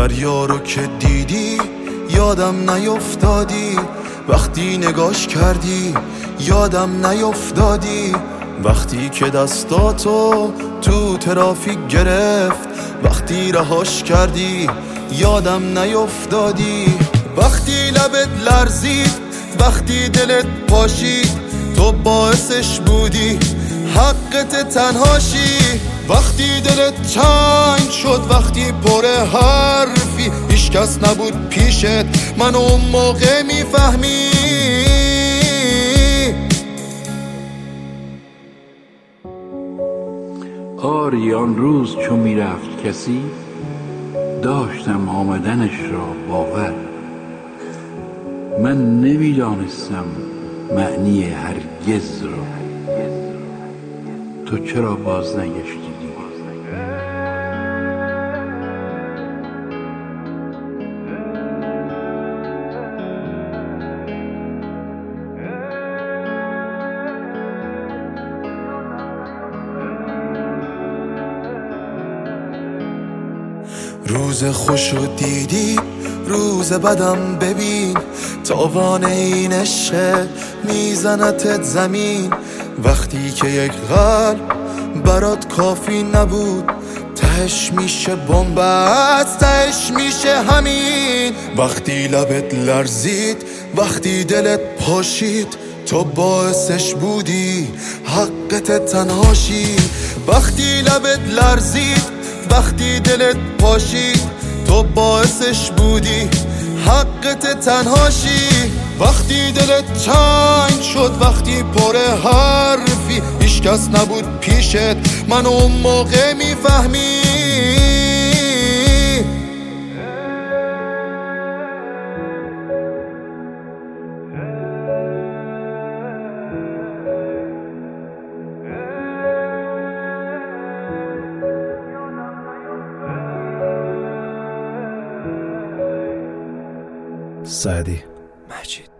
دریا رو که دیدی یادم نیفتادی، وقتی نگاش کردی یادم نیفتادی، وقتی که دستاتو تو ترافیک گرفت وقتی رهاش کردی یادم نیفتادی، وقتی لبت لرزید وقتی دلت پاشید تو باعثش بودی حقت تنهاشی، وقتی دلت تنگ شد وقتی پر حرفی هیچ کس نبود پیشت منو اون موقع میفهمی. آری آن روز چو میرفت کسی داشتم آمدنش را باور، من نمیدانستم معنی هرگز را، تو چرا باز نگشتی دیگه؟ روز خوشو دیدی روز بدم ببین، تاوان این عشق میزنتت زمین، وقتی که یک قلب برات کافی نبود تهش میشه بنبست تهش میشه همین، وقتی لبت لرزید وقتی دلت پاشید تو باعثش بودی حقت تنهاشی، وقتی لبت لرزید وقتی دلت پاشید تو باعثش بودی حقت تنهاشی، وقتی دلت تنگ شد وقتی پر حرفی هیچ کس نبود پیشت منو اون موقع میفهمی. سعدی مجید.